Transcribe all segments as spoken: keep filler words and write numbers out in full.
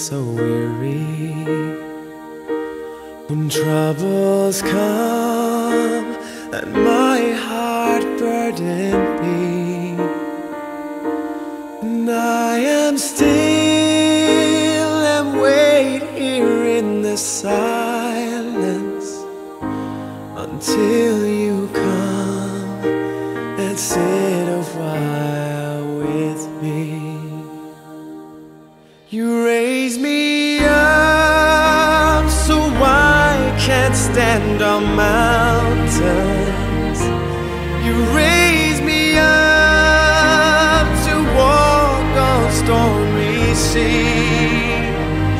so weary, when troubles come and my heart burden be, and I am still and wait here in the silence until you come and sit a while with me. You raise me up so I can't stand on mountains. You raise me up to walk on stormy seas.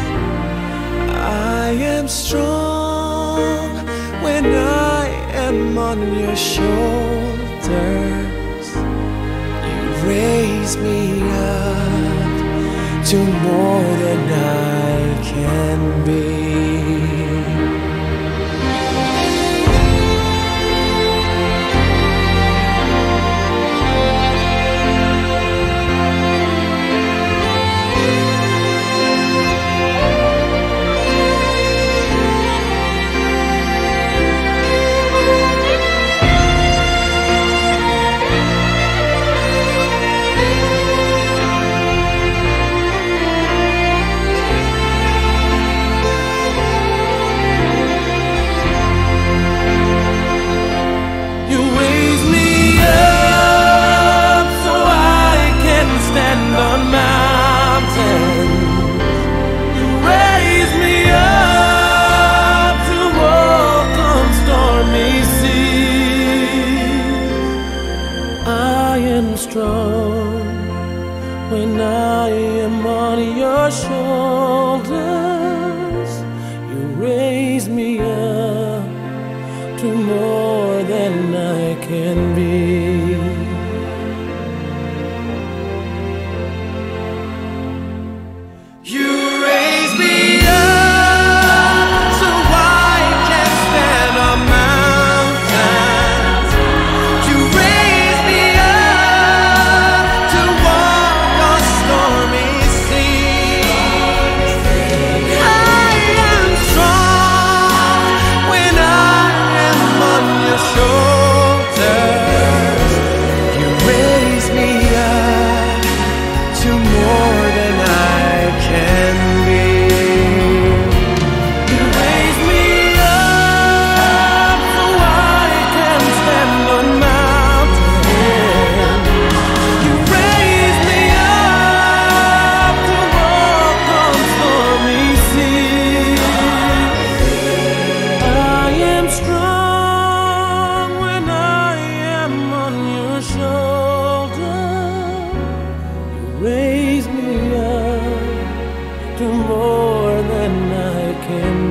I am strong when I am on your shoulders. You raise me up to more than I can be. Strong when I am on your shoulders. You raise me up to more than I can be. You raise me up so I can stand on mountains. You raise me raise me up to more than I can